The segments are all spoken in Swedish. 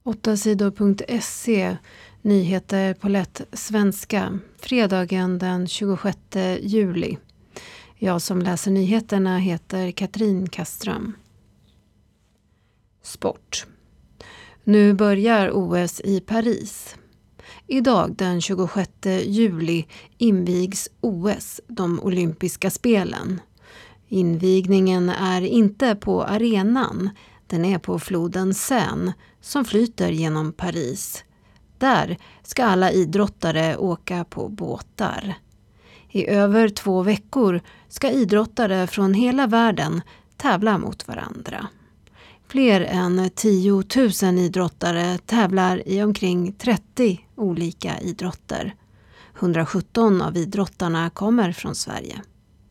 8sidor.se. Nyheter på lätt svenska. Fredagen den 26 juli. Jag som läser nyheterna heter Katrin Kaström. Sport. Nu börjar OS i Paris. Idag den 26 juli invigs OS, de olympiska spelen. Invigningen är inte på arenan, den är på floden Seine som flyter genom Paris. Där ska alla idrottare åka på båtar. I över 2 veckor ska idrottare från hela världen tävla mot varandra. Fler än 10 000 idrottare tävlar i omkring 30 olika idrotter. 117 av idrottarna kommer från Sverige.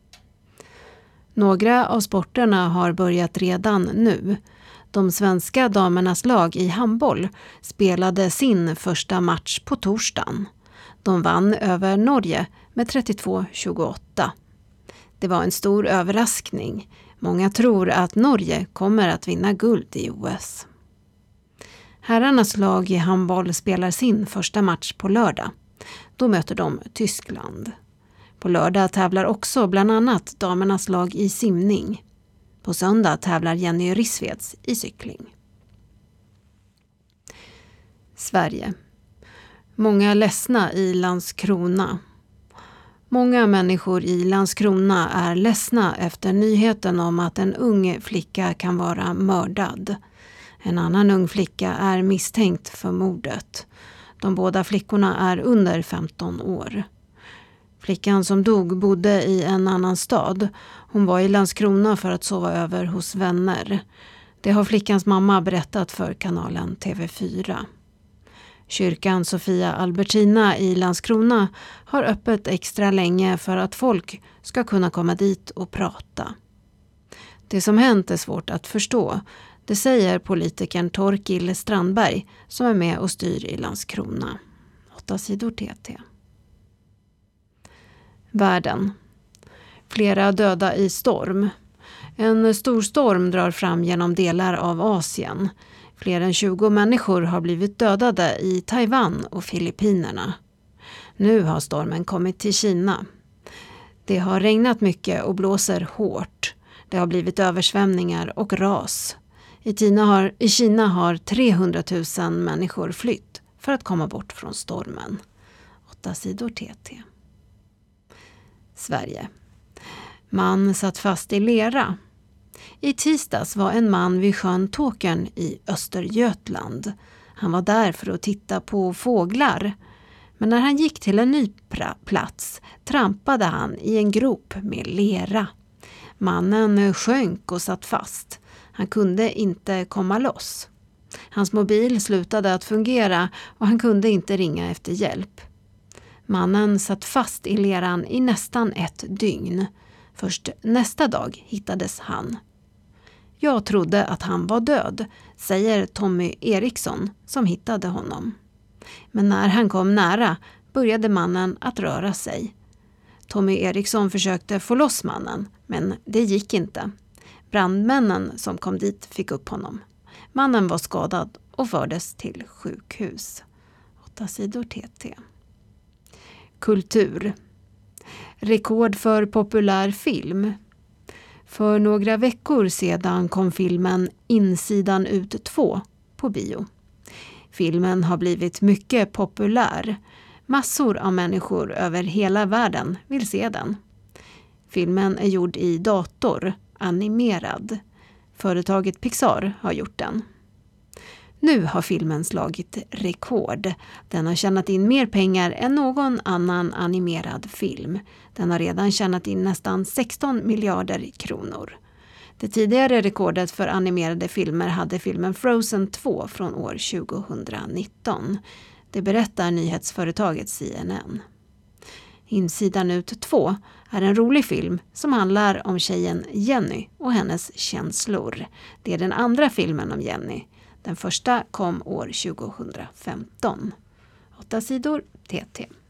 Några av sporterna har börjat redan nu. De svenska damernas lag i handboll spelade sin första match på torsdagen. De vann över Norge med 32-28. Det var en stor överraskning. Många tror att Norge kommer att vinna guld i OS. Herrarnas lag i handboll spelar sin första match på lördag. Då möter de Tyskland. På lördag tävlar också bland annat damernas lag i simning. På söndag tävlar Jenny Rissveds i cykling. Sverige. Många ledsna i Landskrona. Många människor i Landskrona är ledsna efter nyheten om att en ung flicka kan vara mördad. En annan ung flicka är misstänkt för mordet. De båda flickorna är under 15 år. Flickan som dog bodde i en annan stad. Hon var i Landskrona för att sova över hos vänner. Det har flickans mamma berättat för kanalen TV4. Kyrkan Sofia Albertina i Landskrona har öppet extra länge för att folk ska kunna komma dit och prata. Det som hänt är svårt att förstå. Det säger politikern Torkild Strandberg som är med och styr i Landskrona. 8 sidor TT. Världen. Flera döda i storm. En stor storm drar fram genom delar av Asien. Fler än 20 människor har blivit dödade i Taiwan och Filippinerna. Nu har stormen kommit till Kina. Det har regnat mycket och blåser hårt. Det har blivit översvämningar och ras. I Kina har 300 000 människor flytt för att komma bort från stormen. 8 sidor TT. Sverige. Man satt fast i lera. I tisdags var en man vid sjön Tåkern i Östergötland. Han var där för att titta på fåglar. Men när han gick till en ny plats trampade han i en grop med lera. Mannen sjönk och satt fast. Han kunde inte komma loss. Hans mobil slutade att fungera och han kunde inte ringa efter hjälp. Mannen satt fast i leran i nästan 1 dygn. Först nästa dag hittades han. Jag trodde att han var död, säger Tommy Eriksson som hittade honom. Men när han kom nära började mannen att röra sig. Tommy Eriksson försökte få loss mannen, men det gick inte. Brandmännen som kom dit fick upp honom. Mannen var skadad och fördes till sjukhus. 8 sidor TT. Kultur. Rekord för populär film. För några veckor sedan kom filmen Insidan ut 2 på bio. Filmen har blivit mycket populär. Massor av människor över hela världen vill se den. Filmen är gjord i dator, animerad. Företaget Pixar har gjort den. Nu har filmen slagit rekord. Den har tjänat in mer pengar än någon annan animerad film. Den har redan tjänat in nästan 16 miljarder kronor. Det tidigare rekordet för animerade filmer hade filmen Frozen 2 från år 2019. Det berättar nyhetsföretaget CNN. Insidan ut 2 är en rolig film som handlar om tjejen Jenny och hennes känslor. Det är den andra filmen om Jenny. Den första kom år 2015. 8 sidor TT.